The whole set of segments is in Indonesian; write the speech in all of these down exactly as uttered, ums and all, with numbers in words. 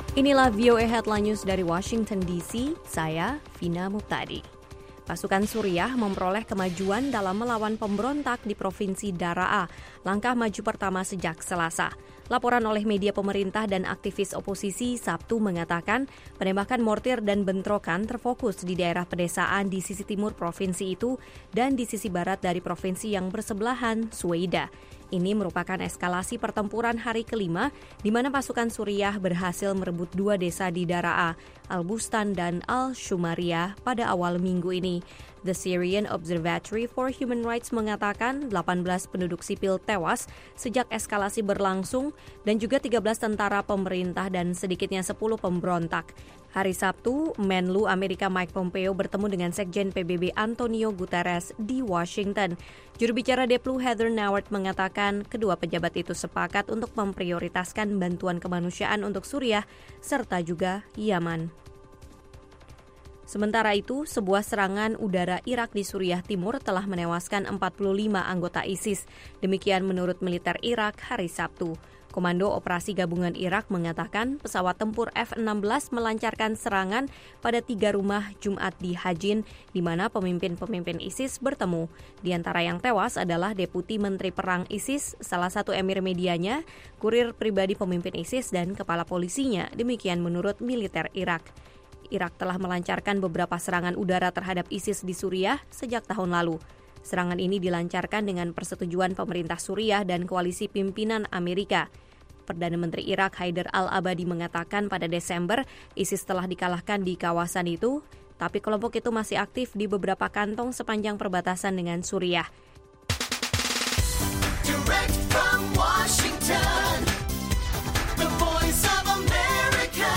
Inilah V O A Headline News dari Washington D C, saya Vina Muptadi. Pasukan Suriah memperoleh kemajuan dalam melawan pemberontak di Provinsi Daraa, langkah maju pertama sejak Selasa. Laporan oleh media pemerintah dan aktivis oposisi Sabtu mengatakan penembakan mortir dan bentrokan terfokus di daerah pedesaan di sisi timur provinsi itu dan di sisi barat dari provinsi yang bersebelahan, Suweida. Ini merupakan eskalasi pertempuran hari kelima di mana pasukan Suriah berhasil merebut dua desa di Daraa, Al-Bustan dan Al-Shumariyah pada awal minggu ini. The Syrian Observatory for Human Rights mengatakan delapan belas penduduk sipil tewas sejak eskalasi berlangsung dan juga tiga belas tentara pemerintah dan sedikitnya sepuluh pemberontak. Hari Sabtu, Menlu Amerika Mike Pompeo bertemu dengan Sekjen P B B Antonio Guterres di Washington. Juru bicara D P L U Heather Nauert mengatakan kedua pejabat itu sepakat untuk memprioritaskan bantuan kemanusiaan untuk Suriah serta juga Yaman. Sementara itu, sebuah serangan udara Irak di Suriah Timur telah menewaskan empat puluh lima anggota ISIS. Demikian menurut militer Irak hari Sabtu. Komando Operasi Gabungan Irak mengatakan pesawat tempur F enam belas melancarkan serangan pada tiga rumah Jumat di Hajin, di mana pemimpin-pemimpin ISIS bertemu. Di antara yang tewas adalah Deputi Menteri Perang ISIS, salah satu emir medianya, kurir pribadi pemimpin ISIS, dan kepala polisinya. Demikian menurut militer Irak. Irak telah melancarkan beberapa serangan udara terhadap ISIS di Suriah sejak tahun lalu. Serangan ini dilancarkan dengan persetujuan pemerintah Suriah dan koalisi pimpinan Amerika. Perdana Menteri Irak Haider al-Abadi mengatakan pada Desember ISIS telah dikalahkan di kawasan itu, tapi kelompok itu masih aktif di beberapa kantong sepanjang perbatasan dengan Suriah. Direct from Washington, the voice of America,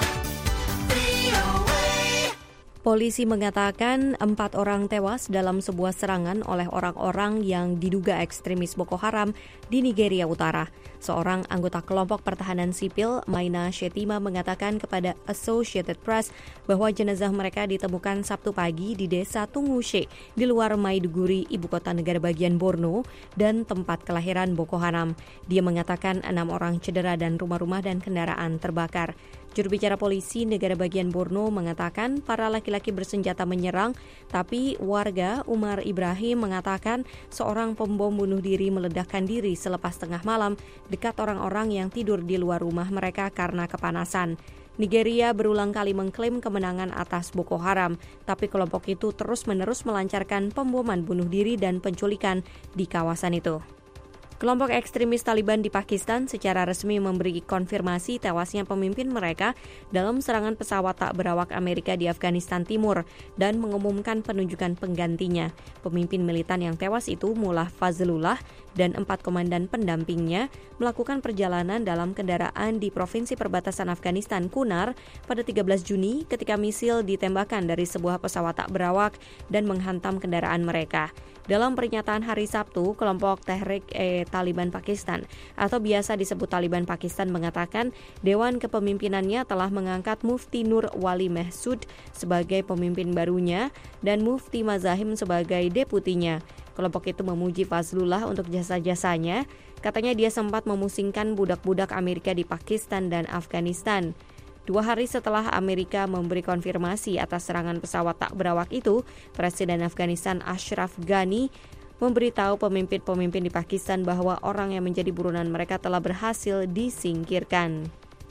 V O A. Polisi mengatakan empat orang tewas dalam sebuah serangan oleh orang-orang yang diduga ekstremis Boko Haram di Nigeria Utara. Seorang anggota kelompok pertahanan sipil, Maina Shetima, mengatakan kepada Associated Press bahwa jenazah mereka ditemukan Sabtu pagi di desa Tungushe di luar Maiduguri, ibu kota negara bagian Borno, dan tempat kelahiran Boko Haram. Dia mengatakan enam orang cedera dan rumah-rumah dan kendaraan terbakar. Juru bicara polisi negara bagian Borno mengatakan para laki-laki bersenjata menyerang, tapi warga Umar Ibrahim mengatakan seorang pembom bunuh diri meledakkan diri selepas tengah malam dekat orang-orang yang tidur di luar rumah mereka karena kepanasan. Nigeria berulang kali mengklaim kemenangan atas Boko Haram, tapi kelompok itu terus-menerus melancarkan pemboman bunuh diri dan penculikan di kawasan itu. Kelompok ekstremis Taliban di Pakistan secara resmi memberi konfirmasi tewasnya pemimpin mereka dalam serangan pesawat tak berawak Amerika di Afghanistan Timur dan mengumumkan penunjukan penggantinya. Pemimpin militan yang tewas itu Mullah Fazlullah dan empat komandan pendampingnya melakukan perjalanan dalam kendaraan di provinsi perbatasan Afghanistan Kunar pada tiga belas Juni ketika misil ditembakkan dari sebuah pesawat tak berawak dan menghantam kendaraan mereka. Dalam pernyataan hari Sabtu, kelompok Tehrik-e-Taliban Pakistan atau biasa disebut Taliban Pakistan mengatakan Dewan Kepemimpinannya telah mengangkat Mufti Nur Wali Mahsud sebagai pemimpin barunya dan Mufti Mazahim sebagai deputinya. Kelompok itu memuji Fazlullah untuk jasa-jasanya. Katanya dia sempat memusingkan budak-budak Amerika di Pakistan dan Afghanistan. Dua hari setelah Amerika memberi konfirmasi atas serangan pesawat tak berawak itu, Presiden Afghanistan Ashraf Ghani memberitahu pemimpin-pemimpin di Pakistan bahwa orang yang menjadi buronan mereka telah berhasil disingkirkan.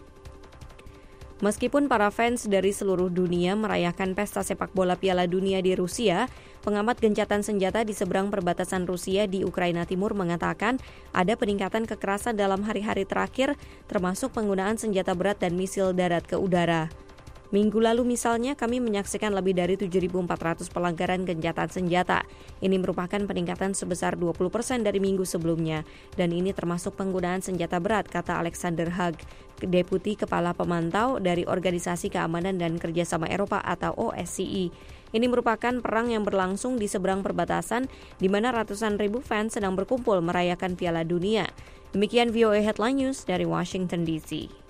Meskipun para fans dari seluruh dunia merayakan pesta sepak bola Piala Dunia di Rusia, pengamat gencatan senjata di seberang perbatasan Rusia di Ukraina Timur mengatakan ada peningkatan kekerasan dalam hari-hari terakhir, termasuk penggunaan senjata berat dan misil darat ke udara. Minggu lalu misalnya kami menyaksikan lebih dari tujuh ribu empat ratus pelanggaran gencatan senjata. Ini merupakan peningkatan sebesar dua puluh persen dari minggu sebelumnya. Dan ini termasuk penggunaan senjata berat, kata Alexander Haig, Deputi Kepala Pemantau dari Organisasi Keamanan dan Kerjasama Eropa atau O S C E. Ini merupakan perang yang berlangsung di seberang perbatasan di mana ratusan ribu fans sedang berkumpul merayakan Piala Dunia. Demikian V O A Headline News dari Washington D C.